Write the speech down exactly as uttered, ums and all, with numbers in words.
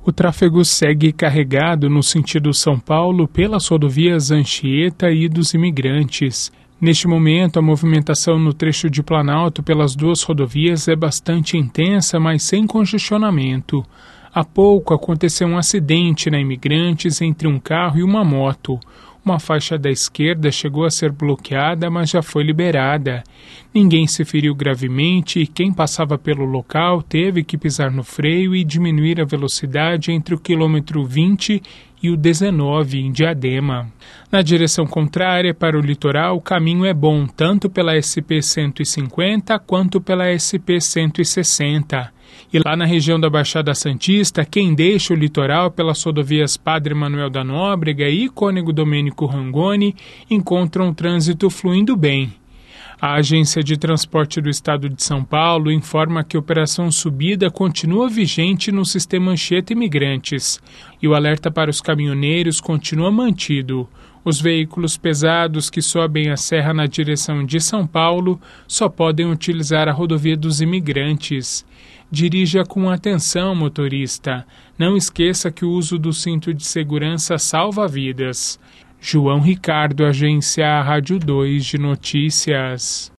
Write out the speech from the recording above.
O tráfego segue carregado no sentido São Paulo pelas rodovias Anchieta e dos Imigrantes. Neste momento, a movimentação no trecho de Planalto pelas duas rodovias é bastante intensa, mas sem congestionamento. Há pouco aconteceu um acidente na Imigrantes entre um carro e uma moto. Uma faixa da esquerda chegou a ser bloqueada, mas já foi liberada. Ninguém se feriu gravemente e quem passava pelo local teve que pisar no freio e diminuir a velocidade entre o quilômetro vinte e o dezenove, em Diadema. Na direção contrária, para o litoral, o caminho é bom tanto pela S P cento e cinquenta quanto pela S P cento e sessenta. E lá na região da Baixada Santista, quem deixa o litoral pelas rodovias Padre Manuel da Nóbrega e Cônego Domênico Rangoni encontram o trânsito fluindo bem. A Agência de Transporte do Estado de São Paulo informa que a Operação Subida continua vigente no sistema Anchieta Imigrantes e o alerta para os caminhoneiros continua mantido. Os veículos pesados que sobem a serra na direção de São Paulo só podem utilizar a rodovia dos Imigrantes. Dirija com atenção, motorista. Não esqueça que o uso do cinto de segurança salva vidas. João Ricardo, Agência Rádio dois de Notícias.